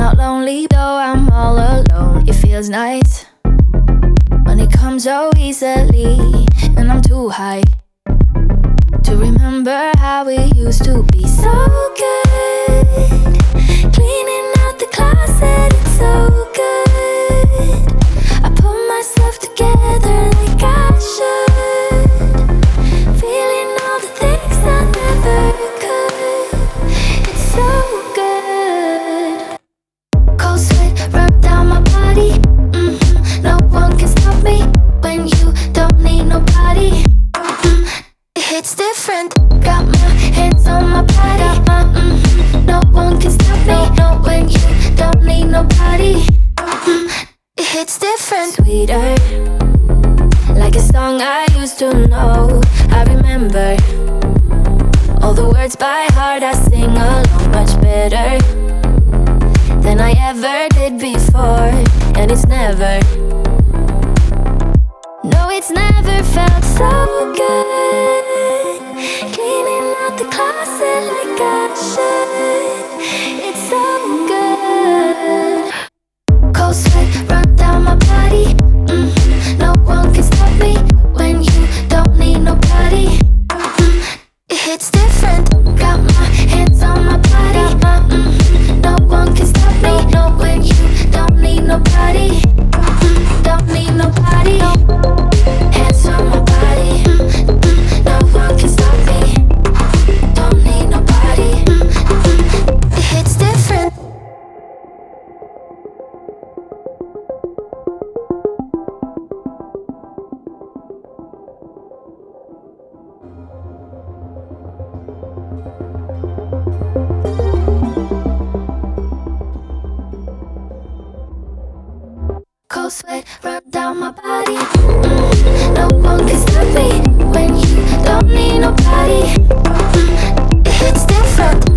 not lonely, though I'm all alone. It feels nice when it comes so easily, and I'm too high to remember how we used to be so good. Cleaning out the closet, it's so good. I put myself together like I should, feeling all the things I never could. It's so good. Cold sweat run down my body. No one can stop me when you don't need nobody. It's different. Got my hands on my body. No one can stop me. No, when you don't need nobody. It's different. Sweeter, like a song I used to know. I remember all the words by heart. I sing along much better than I ever did before. And it's never, no, it's never felt so good. Cleaning out the closet like I should. It's so good. Cold sweat run down my body. No one can stop me when you don't need nobody. It's different. Got my hands on my body. No one can stop me. No, when you don't need nobody. Don't need nobody. Hands on my body. No one can stop me. Don't need nobody. It's different. Cold sweat run down my body. No one can stop me when you don't need nobody. It's different.